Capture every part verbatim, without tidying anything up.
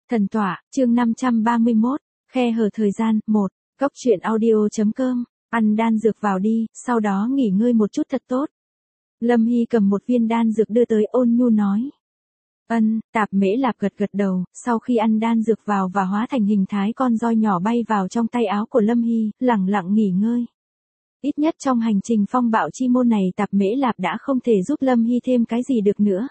Thần tọa, chương năm trăm ba mươi mốt, khe hở thời gian, một, góc truyện audio.com, ăn đan dược vào đi, sau đó nghỉ ngơi một chút thật tốt. Lâm Hy cầm một viên đan dược đưa tới, ôn nhu nói. Ân, Tạp Mễ Lạp gật gật đầu, sau khi ăn đan dược vào và hóa thành hình thái con roi nhỏ bay vào trong tay áo của Lâm Hy, lẳng lặng nghỉ ngơi. Ít nhất trong hành trình phong bạo chi môn này Tạp Mễ Lạp đã không thể giúp Lâm Hy thêm cái gì được nữa.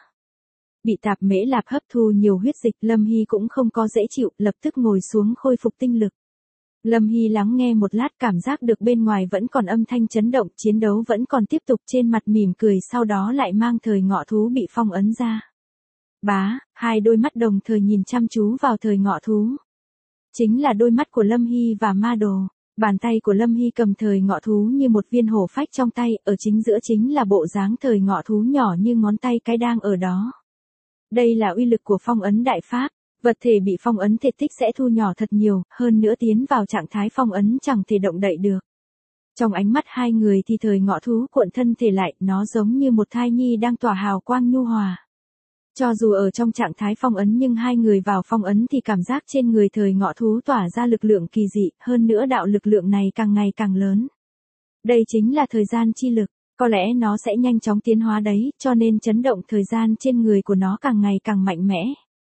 Bị Tạp Mễ Lạp hấp thu nhiều huyết dịch, Lâm Hy cũng không có dễ chịu, lập tức ngồi xuống khôi phục tinh lực. Lâm Hy lắng nghe một lát, cảm giác được bên ngoài vẫn còn âm thanh chấn động, chiến đấu vẫn còn tiếp tục, trên mặt mỉm cười, sau đó lại mang thời ngọ thú bị phong ấn ra. Bá, hai đôi mắt đồng thời nhìn chăm chú vào thời ngọ thú. Chính là đôi mắt của Lâm Hy và Ma Đồ. Bàn tay của Lâm Hy cầm thời ngọ thú như một viên hổ phách trong tay, ở chính giữa chính là bộ dáng thời ngọ thú nhỏ như ngón tay cái đang ở đó. Đây là uy lực của phong ấn đại pháp, vật thể bị phong ấn thể tích sẽ thu nhỏ thật nhiều, hơn nữa tiến vào trạng thái phong ấn chẳng thể động đậy được. Trong ánh mắt hai người thì thời ngọ thú cuộn thân thể lại, nó giống như một thai nhi đang tỏa hào quang nhu hòa. Cho dù ở trong trạng thái phong ấn nhưng hai người vào phong ấn thì cảm giác trên người thời ngọ thú tỏa ra lực lượng kỳ dị, hơn nữa đạo lực lượng này càng ngày càng lớn. Đây chính là thời gian chi lực, có lẽ nó sẽ nhanh chóng tiến hóa đấy, cho nên chấn động thời gian trên người của nó càng ngày càng mạnh mẽ.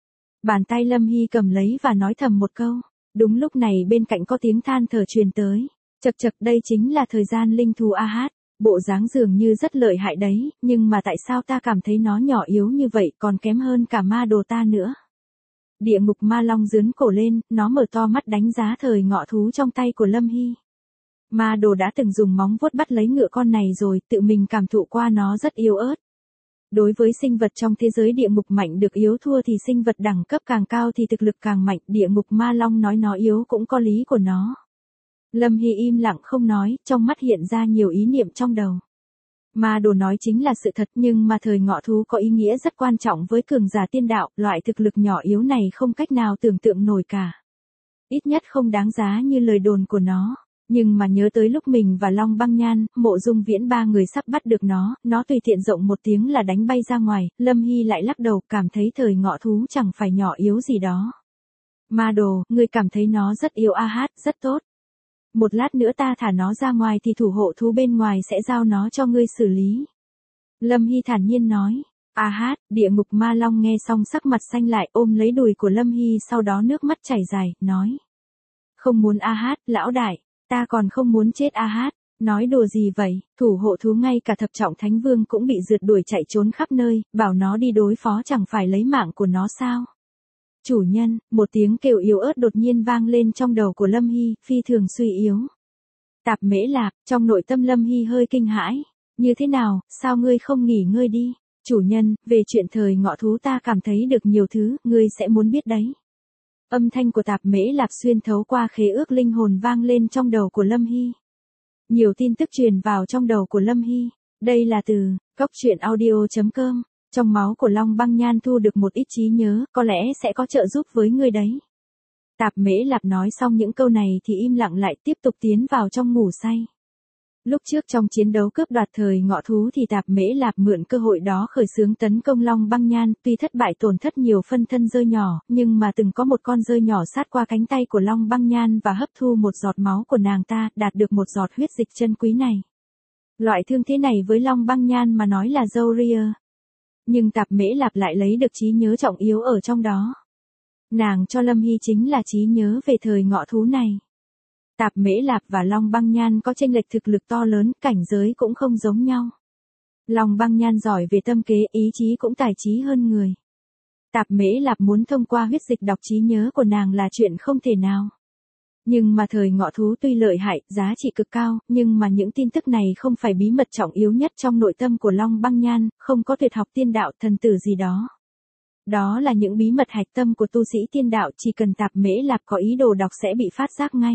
Bàn tay Lâm Hy cầm lấy và nói thầm một câu, đúng lúc này bên cạnh có tiếng than thở truyền tới, chật chật, đây chính là thời gian linh thú a hát. Bộ dáng dường như rất lợi hại đấy, nhưng mà tại sao ta cảm thấy nó nhỏ yếu như vậy, còn kém hơn cả Ma Đồ ta nữa. Địa ngục ma long giướn cổ lên, nó mở to mắt đánh giá thời ngọ thú trong tay của Lâm Hy. Ma Đồ đã từng dùng móng vuốt bắt lấy ngựa con này rồi, tự mình cảm thụ qua nó rất yếu ớt. Đối với sinh vật trong thế giới địa ngục mạnh được yếu thua thì sinh vật đẳng cấp càng cao thì thực lực càng mạnh, địa ngục ma long nói nó yếu cũng có lý của nó. Lâm Hy im lặng không nói, trong mắt hiện ra nhiều ý niệm trong đầu. Ma Đồ nói chính là sự thật, nhưng mà thời ngọ thú có ý nghĩa rất quan trọng với cường giả tiên đạo, loại thực lực nhỏ yếu này không cách nào tưởng tượng nổi cả. Ít nhất không đáng giá như lời đồn của nó. Nhưng mà nhớ tới lúc mình và Long Băng Nhan, Mộ Dung Viễn ba người sắp bắt được nó, nó tùy tiện rộng một tiếng là đánh bay ra ngoài, Lâm Hy lại lắc đầu, cảm thấy thời ngọ thú chẳng phải nhỏ yếu gì đó. Ma Đồ, ngươi cảm thấy nó rất yếu a hát, rất tốt. Một lát nữa ta thả nó ra ngoài thì thủ hộ thú bên ngoài sẽ giao nó cho ngươi xử lý. Lâm Hy thản nhiên nói. A hát, địa ngục ma long nghe xong sắc mặt xanh lại, ôm lấy đùi của Lâm Hy, sau đó nước mắt chảy dài, nói. Không muốn a hát, lão đại, ta còn không muốn chết a hát, nói đùa gì vậy, thủ hộ thú ngay cả thập trọng thánh vương cũng bị rượt đuổi chạy trốn khắp nơi, bảo nó đi đối phó chẳng phải lấy mạng của nó sao. Chủ nhân, một tiếng kêu yếu ớt đột nhiên vang lên trong đầu của Lâm Hy, phi thường suy yếu. Tạp Mễ Lạp, trong nội tâm Lâm Hy hơi kinh hãi. Như thế nào, sao ngươi không nghỉ ngơi đi? Chủ nhân, về chuyện thời ngọ thú ta cảm thấy được nhiều thứ, ngươi sẽ muốn biết đấy. Âm thanh của Tạp Mễ Lạp xuyên thấu qua khế ước linh hồn vang lên trong đầu của Lâm Hy. Nhiều tin tức truyền vào trong đầu của Lâm Hy. Đây là từ góc truyện audio.com. Trong máu của Long Băng Nhan thu được một ít trí nhớ, có lẽ sẽ có trợ giúp với ngươi đấy. Tạp Mễ Lạp nói xong những câu này thì im lặng lại, tiếp tục tiến vào trong ngủ say. Lúc trước trong chiến đấu cướp đoạt thời ngọ thú thì Tạp Mễ Lạp mượn cơ hội đó khởi xướng tấn công Long Băng Nhan, tuy thất bại tổn thất nhiều phân thân rơi nhỏ, nhưng mà từng có một con rơi nhỏ sát qua cánh tay của Long Băng Nhan và hấp thu một giọt máu của nàng ta, đạt được một giọt huyết dịch chân quý này. Loại thương thế này với Long Băng Nhan mà nói là dâu ria. Nhưng Tạp Mễ Lạp lại lấy được trí nhớ trọng yếu ở trong đó. Nàng cho Lâm Hy chính là trí nhớ về thời ngọ thú này. Tạp Mễ Lạp và Long Băng Nhan có chênh lệch thực lực to lớn, cảnh giới cũng không giống nhau. Long Băng Nhan giỏi về tâm kế, ý chí cũng tài trí hơn người. Tạp Mễ Lạp muốn thông qua huyết dịch đọc trí nhớ của nàng là chuyện không thể nào. Nhưng mà thời ngọ thú tuy lợi hại, giá trị cực cao, nhưng mà những tin tức này không phải bí mật trọng yếu nhất trong nội tâm của Long Băng Nhan, không có tuyệt học tiên đạo thần tử gì đó. Đó là những bí mật hạch tâm của tu sĩ tiên đạo, chỉ cần Tạp Mễ Lạp có ý đồ đọc sẽ bị phát giác ngay.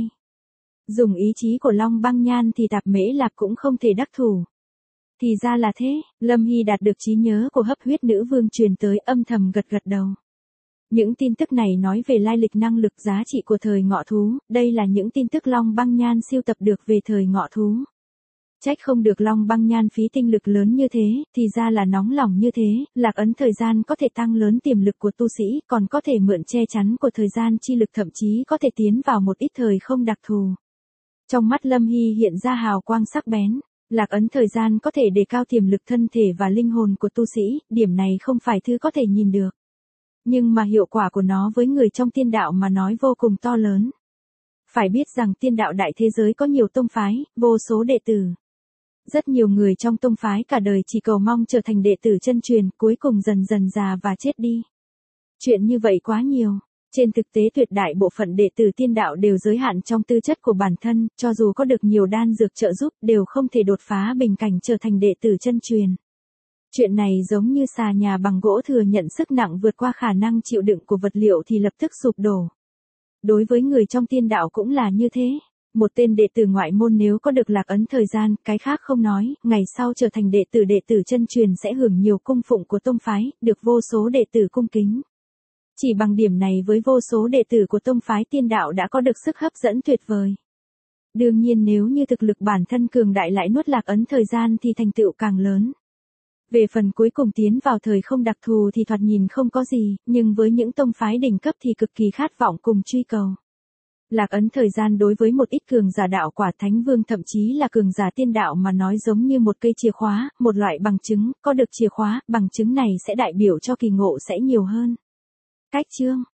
Dùng ý chí của Long Băng Nhan thì Tạp Mễ Lạp cũng không thể đắc thủ. Thì ra là thế, Lâm Hy đạt được trí nhớ của hấp huyết nữ vương truyền tới, âm thầm gật gật đầu. Những tin tức này nói về lai lịch năng lực giá trị của thời ngọ thú, đây là những tin tức Long Băng Nhan siêu tập được về thời ngọ thú. Trách không được Long Băng Nhan phí tinh lực lớn như thế, thì ra là nóng lòng như thế, lạc ấn thời gian có thể tăng lớn tiềm lực của tu sĩ, còn có thể mượn che chắn của thời gian chi lực, thậm chí có thể tiến vào một ít thời không đặc thù. Trong mắt Lâm Hy hiện ra hào quang sắc bén, lạc ấn thời gian có thể đề cao tiềm lực thân thể và linh hồn của tu sĩ, điểm này không phải thứ có thể nhìn được. Nhưng mà hiệu quả của nó với người trong tiên đạo mà nói vô cùng to lớn. Phải biết rằng tiên đạo đại thế giới có nhiều tông phái, vô số đệ tử. Rất nhiều người trong tông phái cả đời chỉ cầu mong trở thành đệ tử chân truyền, cuối cùng dần dần già và chết đi. Chuyện như vậy quá nhiều. Trên thực tế tuyệt đại bộ phận đệ tử tiên đạo đều giới hạn trong tư chất của bản thân, cho dù có được nhiều đan dược trợ giúp đều không thể đột phá bình cảnh trở thành đệ tử chân truyền. Chuyện này giống như xà nhà bằng gỗ thừa nhận sức nặng vượt qua khả năng chịu đựng của vật liệu thì lập tức sụp đổ. Đối với người trong tiên đạo cũng là như thế. Một tên đệ tử ngoại môn nếu có được lạc ấn thời gian, cái khác không nói, ngày sau trở thành đệ tử đệ tử chân truyền sẽ hưởng nhiều cung phụng của tông phái, được vô số đệ tử cung kính. Chỉ bằng điểm này với vô số đệ tử của tông phái tiên đạo đã có được sức hấp dẫn tuyệt vời. Đương nhiên nếu như thực lực bản thân cường đại lại nuốt lạc ấn thời gian thì thành tựu càng lớn. Về phần cuối cùng tiến vào thời không đặc thù thì thoạt nhìn không có gì, nhưng với những tông phái đỉnh cấp thì cực kỳ khát vọng cùng truy cầu. Lạc ấn thời gian đối với một ít cường giả đạo quả thánh vương thậm chí là cường giả tiên đạo mà nói giống như một cây chìa khóa, một loại bằng chứng, có được chìa khóa, bằng chứng này sẽ đại biểu cho kỳ ngộ sẽ nhiều hơn. Cách chương